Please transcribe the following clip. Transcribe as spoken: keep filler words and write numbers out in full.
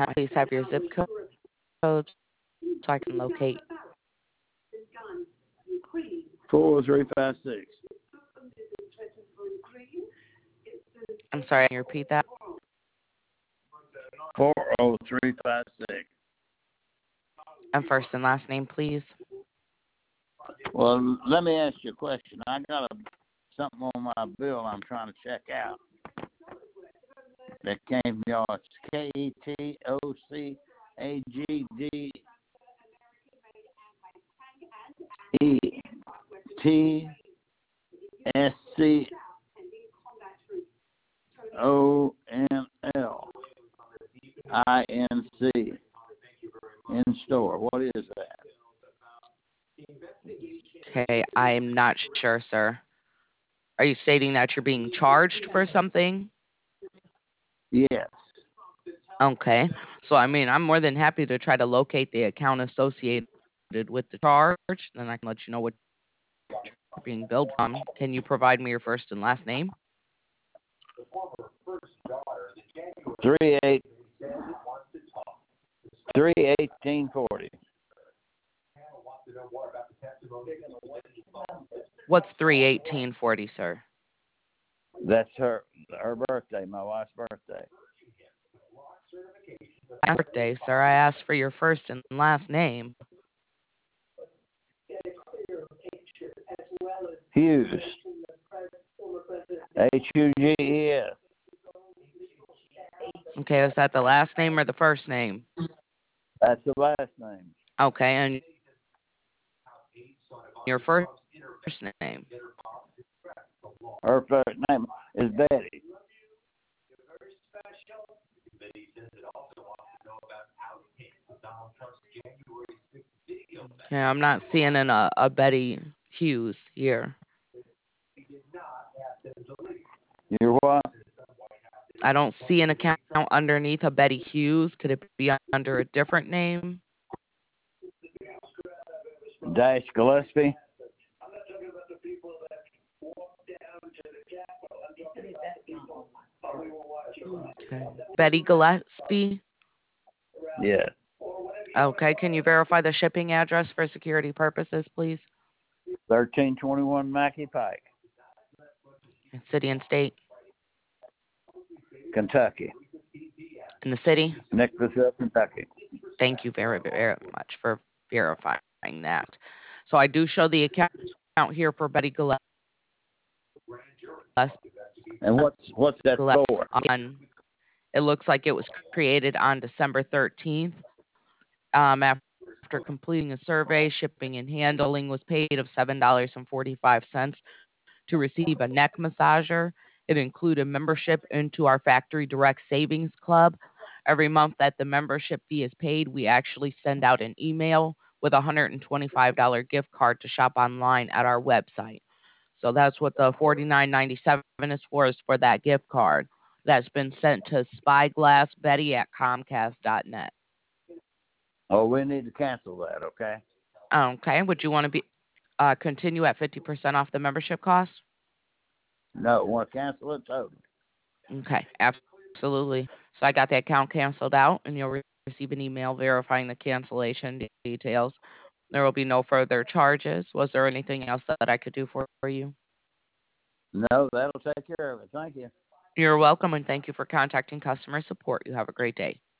Can I please have your zip code so I can locate? Four three five six. I'm sorry, can you repeat that? Four oh three five six. And first and last name, please. Well, let me ask you a question. I got a, something on my bill I'm trying to check out. That came from y'all. It's K E T O C A G D E T S C O N L I N C in store. What is that? Okay, I am not sure, sir. Are you stating that you're being charged for something? Yes. Okay. So, I mean, I'm more than happy to try to locate the account associated with the charge. Then I can let you know what you're being billed from. Can you provide me your first and last name? Three eight three eighteen forty. What's three eighteen forty, sir? That's her her birthday, my wife's birthday. Birthday, sir. I asked for your first and last name. Hughes. H U G E S. Okay, is that the last name or the first name? That's the last name. Okay, and your first name? Her first name is Betty. Okay, I'm not seeing an, uh, a Betty Hughes here. You're what? I don't see an account underneath a Betty Hughes. Could it be under a different name? Dash Gillespie. Okay. Betty Gillespie? Yes. Okay, can you verify the shipping address for security purposes, please? thirteen twenty-one Mackey Pike, City and state? Kentucky. In the city? Nicholasville, Kentucky. Thank you very, very much for verifying that. So I do show the account here for Betty Gillespie. And what's what's that Gillespie for? on, it looks like it was created on December thirteenth. Um, after completing a survey, shipping and handling was paid of seven dollars and forty-five cents to receive a neck massager. It included membership into our Factory Direct Savings Club. Every month that the membership fee is paid, we actually send out an email with a one hundred twenty-five dollars gift card to shop online at our website. So that's what the forty-nine ninety-seven is for, is for that gift card that's been sent to spyglassbetty at comcast dot net. Oh, we need to cancel that, okay? Okay. Would you want to be uh, continue at fifty percent off the membership cost? No, want to cancel it totally. Okay, absolutely. So I got the account canceled out, and you'll re- receive an email verifying the cancellation de- details. There will be no further charges. Was there anything else that I could do for for you? No, that'll take care of it. Thank you. You're welcome, and thank you for contacting customer support. You have a great day.